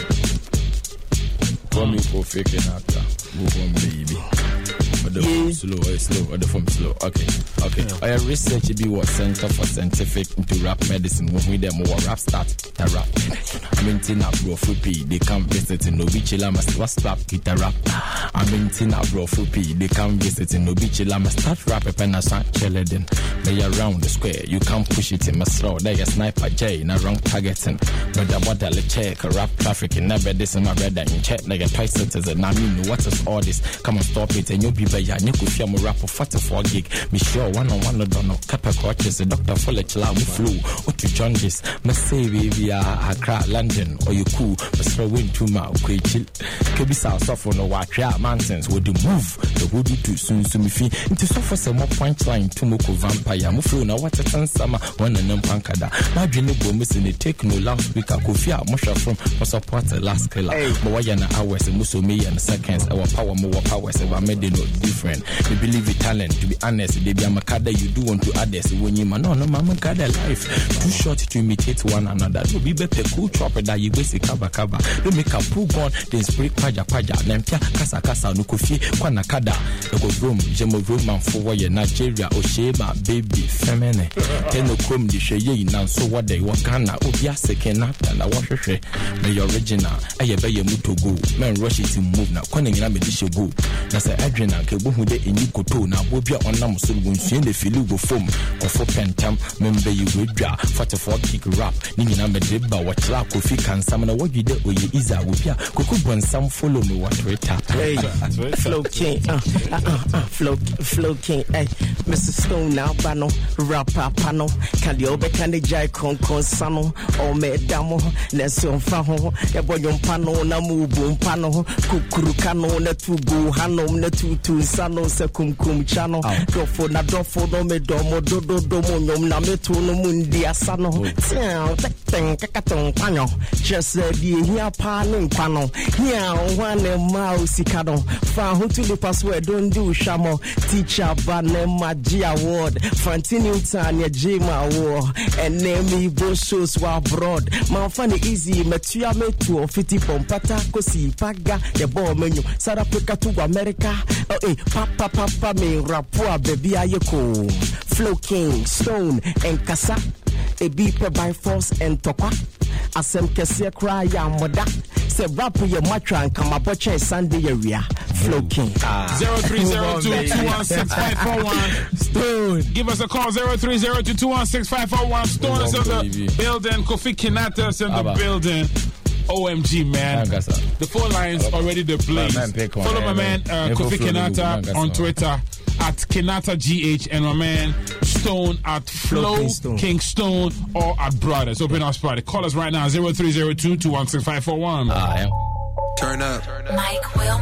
Come in for faking after. Move on, baby. The yeah. Slow, uh, slow, or the form slow. Okay, okay. Yeah. I research be what Center for Scientific into Rap Medicine. When we them more rap start, the rap. I'm in Tina bro Fupi. They come visit in Nobichila must was stop it a rap. I'm in Tina bro Fupi. They come visit in Nobichila must start rap up and I start chilling. They around the square. You can't push it in my slow. They a sniper J in a wrong targeting. But the what the check rap traffic in never this in my brother in check. Like a twice citizen. I mean, what is all this? Come on, stop it and you'll be ya nyuku fia mo rap forty-four gig me sure one on one don't know kappa coaches the doctor full of chla we flew or to John this me say baby Accra London or you cool but throw win to my okay chill kebi south of no wa tria mountains would move the would do too soon so me fi into so for some more punchline to moko vampire mo flow na what a summer one and pankada my dream go missing the take no last week I go fia mo from for support the last killer but why na hours and so me and seconds our power more power so I made no different. We believe in talent, to be honest. They be a makada you do want to others. When you man, no, no, mama, kada life. Too short to imitate one another. Don't be better cool chopper that you basic cover cover. Don't make a poo gun, then spray paja paja. Nempia, kasa kasa, nukufi, kwana kada. Ego room, jemo room, man for why Nigeria, Osheba, baby, feminine. Teno chrome, the sheye, nan so what they want, Ghana, Obia, second after, and I wash your share. May original, I have a muto go. Man, rush it to move now. Quaning in a medisha go. That's a Adriana, Kebu de in Yukoto, now Bobia on Namusul, when she in the Filugo foam, or for pentam, member you withdraw, forty-four kick rap, Nina Medeba, what la coffee can summon what you did with you is a whoopia, Kuku and some follow me what to tap. Hey, Flow King, uh, uh, uh, Flow, Flow King, hey, Mister Stone now, Bano, Rapper Pano, Candiobe Candy Con Consano, or Medamo, Nesson Faho, Eboyon Pano, Namu Boom Pano, Kukurukano, Netubu, Hano, Netu, Sano, Sekum Chano, Dofo, na Dofo, no me domo, dodo, domo, yom, na me to no mundi asano, Tian, Tecting, Cacaton, Pano, just the here panin pano, here one mouse, Cado, found who to the password, don't do shamo, teacher, Bane Magia Award, Fantini Tanya Jima War, and name me Boshos were abroad. My funny easy, Matua me to fifty pompata, Kosi, Paga, the ball menu, Sarapaka to America, oh, eh, Papa, Papa, me, Rapua, baby, Ayako, Flow King, Stone, and Kasa, a beeper by force and Topa. Asem Kessia cry, ya moda. Say rap your matra and come up watch Sunday area. Flow King. zero three zero two, two one six five four one. Stone. Give us a call zero three zero two, two one six five four one. Stone is in the building. Kofi Kinata is in the building. O M G, man. The phone lines already the blaze. Follow my man uh, Kofi Kinata on Twitter at Kinata G H and my man Stone at Flow King, King Stone or at Brothers. Open our spot. Call us right now zero three zero two, two one six five four one. Uh, yeah. Turn up. Mike Will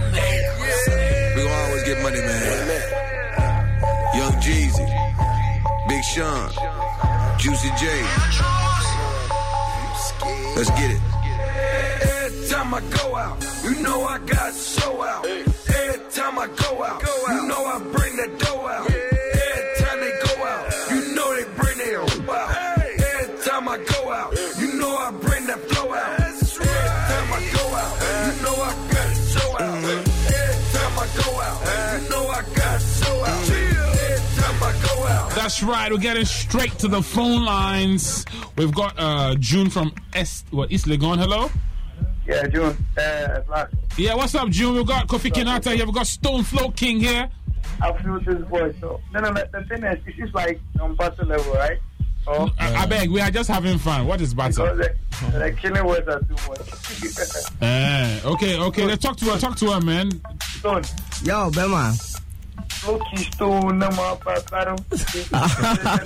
We gon' always get money, man. Young Jeezy, Big Sean, Juicy J. Let's get it. Every time I go out, you know I got to show out. Every time I go out, you know I bring the dough out. Every time they go out, you know they bring their own out. Every time I go out, you know I bring that flow out. Every time I go out, you know I got to show out. Every time I go out, you know I got to show out. Every time I go out. That's right. We're getting straight to the phone lines. We've got uh, June from Est, what, East Legon. Hello? Yeah, June. Uh, yeah, what's up, June? We've got Kofi Kinata here. We've got Stone Flow King here. I feel this voice. So, no, no, the thing is, it's just like on battle level, right? Oh, I, I beg, we are just having fun. What is battle? Because the, the killing words are too much. uh, okay, okay. Let's talk to her. Talk to her, man. Stone. Yo, Bema. Stone, no more battle.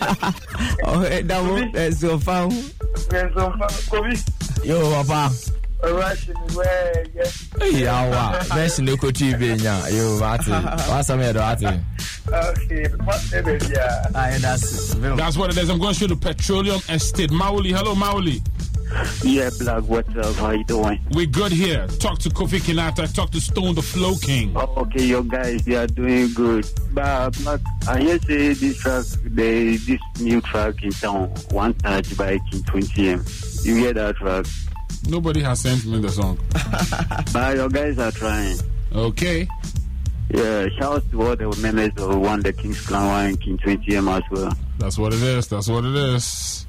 Oh, that one is so fun. Yo, Papa. Russian way, yes. Hey, awa. Mention the country benya. You Marty. What's some here, Marty? Okay, what's the yeah? Ah, that's That's what it is. I'm going straight to Petroleum Estate. Mauli, hello, Mauli. Yeah, Black, what's up? How you doing? We're good here. Talk to Kofi Kinata. Talk to Stone the Flow King. Oh, okay, you guys, they are doing good. But Black, I hear say this track, the this new track in town, One Touch by King twenty M. You hear that track? Nobody has sent me the song. But your guys are trying. Okay. Yeah, shout out to all the members who won the King's Clan one and King twenty M as well. That's what it is. That's what it is.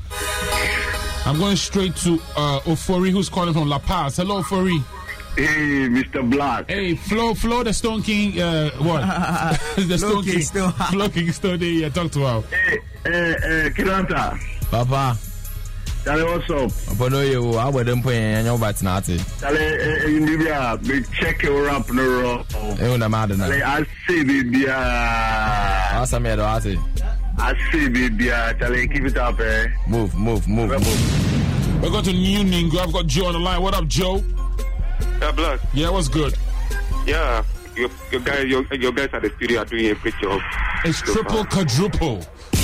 I'm going straight to uh, Ofori, who's calling from La Paz. Hello, Ofori. Hey, Mister Black. Hey, Flo, Flo, the Stone King. Uh, what? the Stone King. Flo King Stone. Yeah, talk to her. Hey, hey, hey, Kiranta. Papa. Charlie, what's up? Papa, no, you. I wouldn't put in your bats, Natty. Charlie, in Libya, big check your up no row. You know, madam. I see the Libya. What's some here, Natty? I see the Libya. Charlie, keep it up, eh? Move, move, move, move. We're going to New Ningo. I've got Joe on the line. What up, Joe? Yeah, Black. Yeah, what's good? Yeah, your, your guys, your, your guys at the studio are doing a great job. It's so triple, far. quadruple.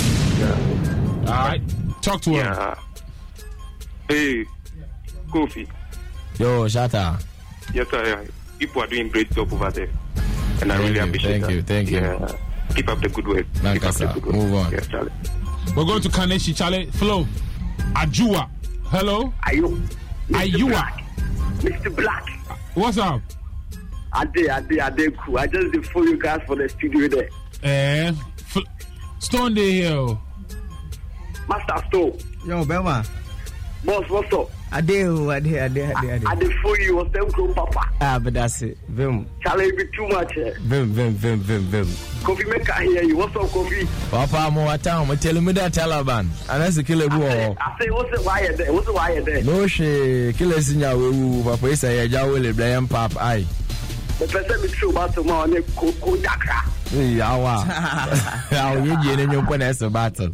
Yeah. All right, talk to yeah. him. Hey, Kofi. Yo, Shatta. Yes, sir. People are doing a great job over there, and thank I really you, appreciate thank that. you, thank you. Yeah. Keep up the good work. Keep up the good work. Move on. Yes, Charlie. We're going to Kaneshi, Charlie. Flo. Ajua. Hello. Ayu. Ayua. Mister Black. What's up? Ade, Ade, Ade, cool. I just did follow you guys for the studio there. Eh, F- Stone Day here. Master Stone. Yo, Belma. Boss, what's up? Ade, Ade, Ade, Ade, Ade. Ade, follow you. What's them grow, Papa? Ah, but that's it. Vim. Charlie, be too much. Eh? Vim, vim, vim, vim, vim. Kofi, make I hear you. What's up, Kofi? Papa, mo atam, mo tell me that Taliban. And that's a killer boy. I say, what's the wire there? What's the wire there? No, she killer sinya we Papa is a Jawel, Brian Pap. Aye. The person be true about tomorrow, ne Coco Dakra. Yawa. How you get in your ponies a battle?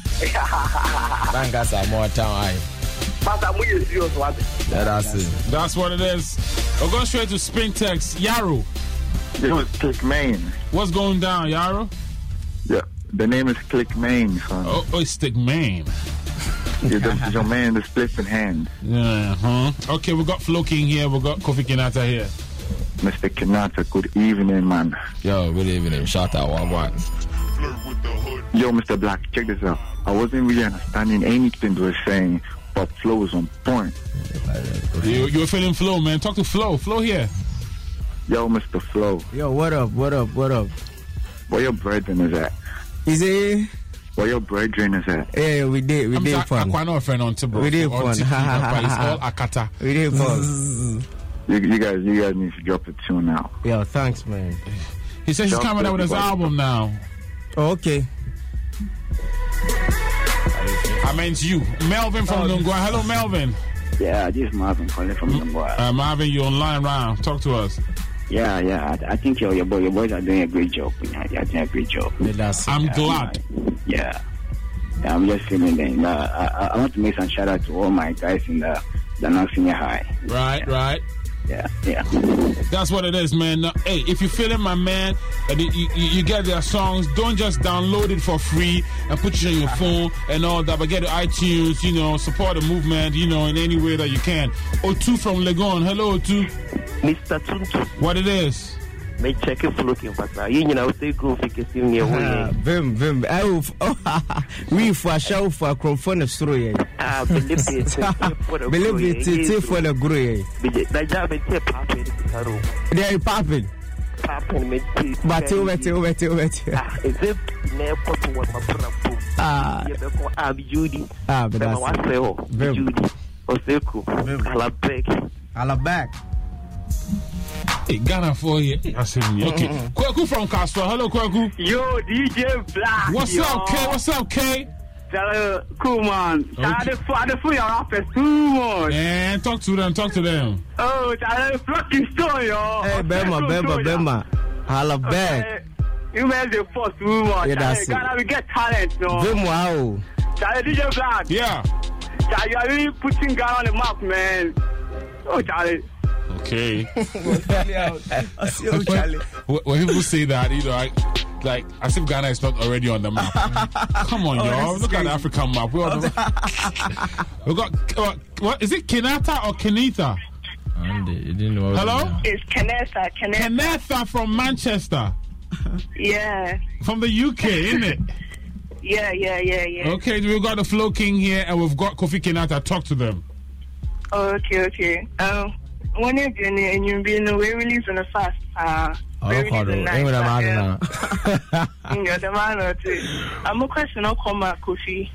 Bangas are more town. Aye. But I'm really serious one. That's it. That's what it is. We're going straight to Spintex. Yaro. This is Click Main. What's going down, Yaro? Yeah, the name is Click Main, son. Oh, oh it's Stick Main. Yeah, the, your man, the split in hand. Yeah, huh? Okay, we got Flo King here. We got Kofi Kinata here. Mister Kinata, good evening, man. Yo, good evening. Shout out, one one. Yo, Mister Black, check this out. I wasn't really understanding anything they were saying, but Flo was on point. You, you were feeling Flo, man. Talk to Flo. Flo here. Yo, Mister Flo. Yo, what up, what up, what up? Where your brethren is at? Is it? Where your brethren is at? Yeah, we did, we I'm did ta- fun. Aquano friend on Tibo. We did fun. It's all Akata. We did fun. You, you guys, you guys need to drop a tune now. Yo, thanks, man. He says he's Drop coming out with his album now. Oh, okay. I meant you. Melvin from Oh, Lungwa. Hello, Melvin. Yeah, this is Marvin calling from Lungwa. Uh, Marvin, you're online round. Talk to us. Yeah, yeah. I, I think your your, boy, your boys are doing a great job. Yeah, they are doing a great job. That's I'm yeah, glad. Yeah. Yeah, I'm just feeling it. Uh, I, I want to make some shout out to all my guys in the the non-senior high. Right, yeah. right. Yeah, yeah. That's what it is, man. Now, hey, if you're feeling my man, and you, you, you get their songs, don't just download it for free and put it on your phone and all that, but get the iTunes, you know, support the movement, you know, in any way that you can. O two from Legon. Hello, O two. Mister Tuntu. What it is? Me check it for looking for that. You know, stay cool because you near one. Vim, vim. I we for show for crowdfund story. Ah, believe it. Believe it. It's for the grey. The job is a popping. They are popping. Popping me. But you wait, you wait, you wait. Ah, is it near put one my brother? Ah, I'm Judy. Ah, but that's it. Judy. Oseku. Alabek. Alabek. Hey, Ghana for you. I said, okay. Kwaku from Castro. Hello, Kwaku. Yo, D J Black. What's yo. up, K? What's up, K? Uh, cool, man. Okay. I the fool your rappers too much. And talk to them, talk to them. Oh, I fucking story, yo. Hey, Bema, Bema, Bema. Alabek. You made the first too much. Yeah, that's it. Ghana, we get talent, no. Vim, wow. Charlie, D J Black. Yeah. Charlie, you are really putting Ghana on the map, man. Oh, Charlie. Okay. when, when people say that, you know, I, like as if Ghana is not already on the map. Come on, oh, y'all. Look crazy. At the African map. We're on the we got uh, what is it? Kenata or Kenitha? Hello? It's Kenetha. Kenetha. Kenetha from Manchester. Yeah. From the U K, isn't it? Yeah, yeah, yeah, yeah. Okay, we've got the Flow King here, and we've got Kofi Kenata. Talk to them. Oh, okay, okay. Um, when you're doing it and you're being away, releasing a fast. Uh, I'm a question of Koma Kofi.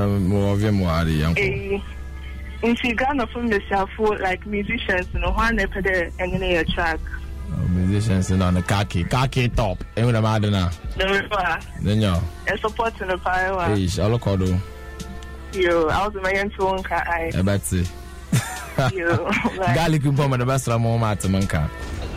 In Ghana, from the South, like musicians, you know, one they put it and a track. Musicians on the khaki, khaki top. Ain't what I'm adding now. Then yo. And supporting the power. Hey, I'll call you. Yo, I was my young one guy. I bet see. Yo, Garlic and bomb the best of my matter, manka.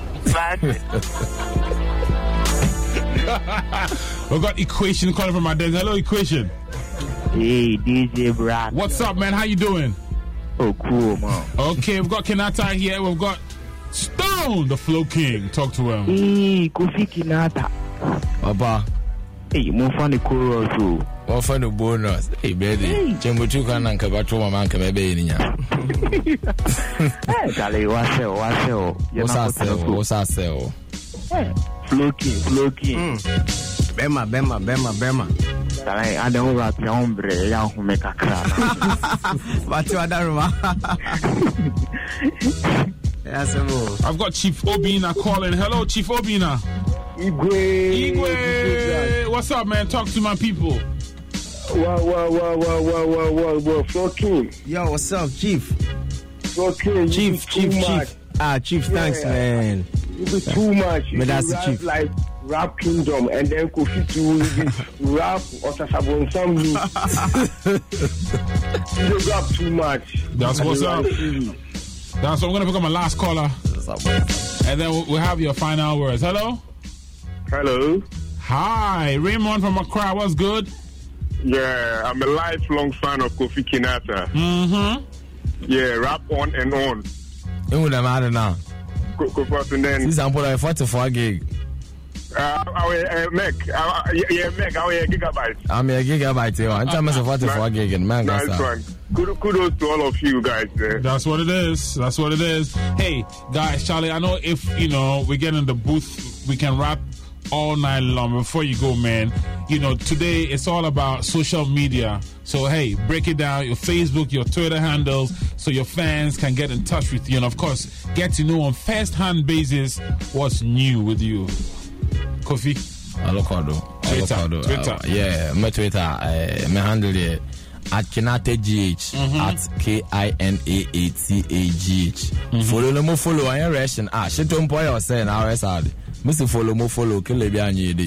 We got Equation calling from my dad. Hello, Equation. Hey, D J Brad. What's up, man? How you doing? Oh, cool, man. Okay, we've got Kenata here. We've got Stone, the Flow King. Talk to him. Hey, Kofi Kenata. Papa. Hey, more funny chorus too. More funny bonus. Hey, baby. Chembuchu kan nanka bato mama nka bebe ninya. Hey, Charlie, what's up? What's up? What's up? What's up? Hey, Flow King, Flow King. Bema, Bema, Bema, Bema. Charlie, I don't rap your hombre. Ya who make a crack. What you are Yes, I've got Chief Obina calling. Hello, Chief Obina. Igwe. Igwe. What's up, man? Talk to my people. Wow, wow, wow, wow, wow, wow, wow, wow. Flow King. Yo, what's up, Chief? Flow King. Chief, Chief, Chief. Ah, Chief, yeah, thanks, man. You be too much. You but that's rap the Chief. Like Rap Kingdom, and then Kofi to rap or Sasabon Samlu. You rap too much. That's what's up. That's what I'm going to pick up my last caller. And then we'll have your final words. Hello? Hello. Hi. Raymond from Accra. What's good? Yeah, I'm a lifelong fan of Kofi Kenata. Mm-hmm. Yeah, rap on and on. You would have had now. Kofi and then. This is a forty-four gig. Uh, uh, Mac, uh, yeah, Mac, I'm a gigabyte. I'm a gigabyte, yo. I'm talking about forty-four gig, and man, nice one. Kudos to all of you guys. Eh? That's what it is. That's what it is. Hey, guys, Charlie, I know if, you know, we get in the booth, we can rap all night long. Before you go, man, you know, today it's all about social media. So, hey, break it down, your Facebook, your Twitter handles, so your fans can get in touch with you. And, of course, get to know on first-hand basis what's new with you. Kofi. Alokado. Twitter. Alokado. Twitter. Uh, yeah, my Twitter. Uh, my handle is at Kinata G H. Mm-hmm. At K I N A A T A G H. Mm-hmm. Follow no more follow. I am ration. Ah, she don't boy or say now. It's hard. Mister Follow more follow. Kill the behind you.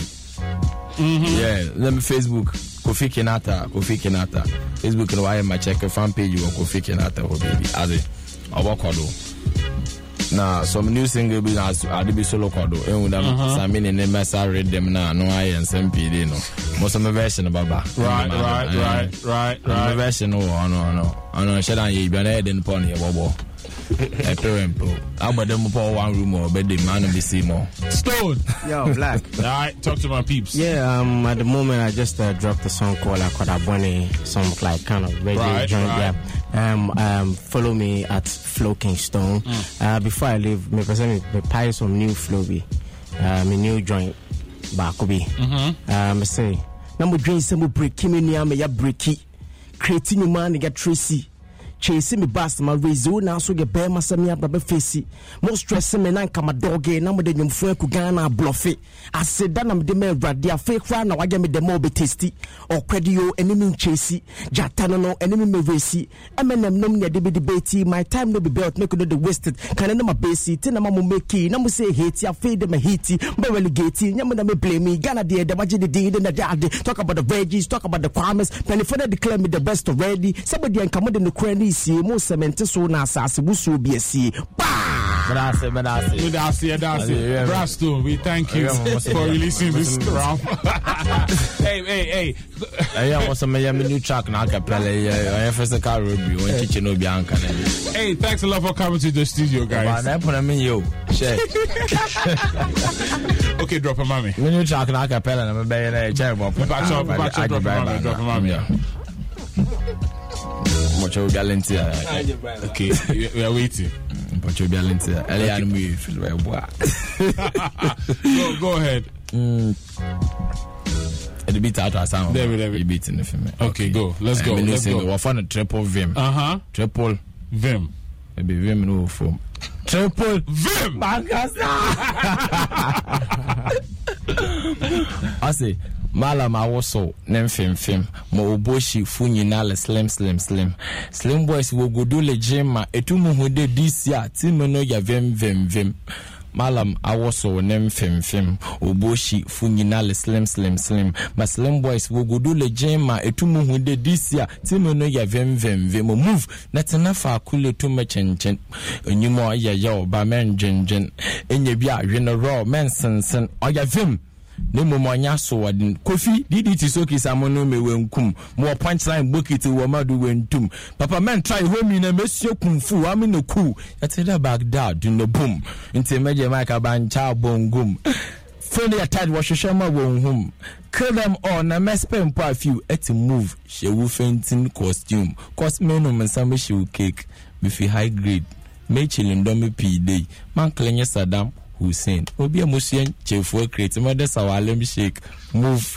Yeah. Let me Facebook. Kofi Kenata. Kofi Kenata. Facebook. No, I am my checker fan page. You Kofi Kenata. Oh baby. Ade. Avocado. Now, some new single be as I be solo kodo. And with them, some in the mess I read them now. No, I and some P D no. Most of my version of Baba. Right, right, right, right, right. My version, oh, no, no. I know, shut down, you've been head in pony, Bobo. A parent, I but them for one room or bed, the man of the sea more. Stone. Yo, Black. All right, talk to my peeps. Yeah, um, at the moment, I just uh, dropped a song called Akoda Bonnie, some like kind of radio right, joint right. there. Um, um, follow me at Flow King Stone. Mm. Uh, before I leave, me present me pie some new Flowy, uh, my new joint, Bakobi. Mm-hmm. Um, say, number drink some break, me near me ya breaky, creating a man get Tracy. Chasing me bast my rezo now so get bear my semi up facey. Most stress me nan kama dog eh na mo de nyumfo ku Ghana bluff it. I said that I'm the man radia fake ra na wage me the more be tasty or credio enemy chasey. Jatano no enemy me racy. Eminem no me de be debate my time no be belt make no the wasted. Can no my base tin na mo make na mo say hate ya fade them heaty. But relegate nyam na me blame me Ghana de the budget the deed in the yard. Talk about the veggies, talk about the farmers. Penny for declare me the best already. Somebody and come in the cranny see mo cement so na asase busu bi asie ba Madasi, Madasi. Madasi, Madasi. Braston, we thank you for releasing this round. Hey, hey, hey. I want some new track now. I first a car review when Kitchen Obianca. Hey, thanks a lot for coming to the studio, guys. I put them in you. Okay, drop a mommy. New track now. Capella, I'm a baby. Drop a mommy. Much of Galantia. Okay, we are waiting. Much of Galantia. Elian, we feel very well. Go, go ahead. Mm. The beat out of sound. There we there we beat in the film. Okay, okay, go. Let's go. Let's go. We're fun a triple vim. Uh huh. Triple vim. Maybe vim no form. Triple vim. I say. Malam awoso nem fim fim mo oboshi funyina le slim slim slim slim boys wo godole jema etumu hude this year timu no ya vem vem vem Malam awoso nem fim fim oboshi funyina le slim slim slim ma slim boys wo godole jema etumu hude this year timu no ya vem vem vem mo move natena fa kule to me chenchen enyumo ya ya ba men jenjen enye bia hwe raw men sensen oya vim Nemo mwanya so wadin Kofi didi tisoki samono me wenkum mo punchline bucket wo madu wentum papa men try home na mesio kumfu ami no ku yateda Baghdad in the boom inte meje maka bancha bongum Friendly attack was shama wonhum kill them all na mespe mpo a few et move she wu fainting costume cause menu mensame she cake bifi high grade me chilling domi p day man klenye Saddam Hussein. Obi a Muslim chefu create mother sawalem shake move.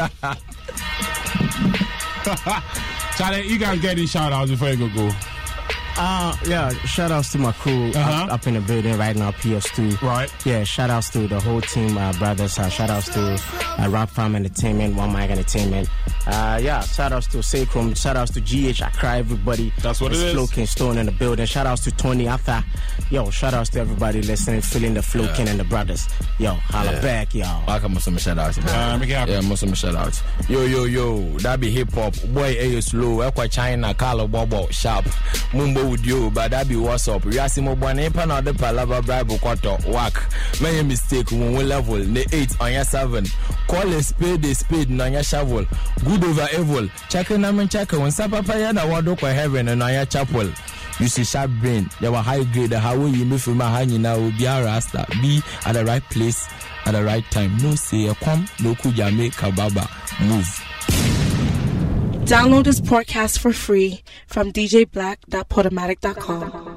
Charlie, you guys getting shout outs before you go go. Uh, yeah, shout outs to my crew uh-huh. up, up in the building right now, P S two. Right. Yeah, shout outs to the whole team, uh, brothers. Uh, shout outs to uh, Rap Farm Entertainment, One Mic Entertainment. Uh, yeah, shout outs to Sacrum, shout outs to G H, Accra, everybody. That's what it is. Flo King Stone in the building. Shout outs to Tony Arthur. Yo, shout outs to everybody listening, feeling the Flo King yeah. and the brothers. Yo, holla yeah. back, yo. Welcome to some shout outs. Uh, yeah, most of them shout outs. Yo, yo, yo, that be hip hop. Boy, A slow. Ekwa China, Carlo Bobo, sharp. Mumbo with you, but that be what's up. Yasimo Bonepa na de palava Bible quarter whack. Make a mistake when we level the eight on your seven. Call a spade a spade on your shovel. Good over evil. Check in and check when Sapapa na wado kwa heaven and on your chapel. You see sharp brain. They were high grade. How will you move from my hand now? Be a rasta. Be at the right place at the right time. No say a come. No kujame kababa. Move. Download this podcast for free from d j black dot podomatic dot com.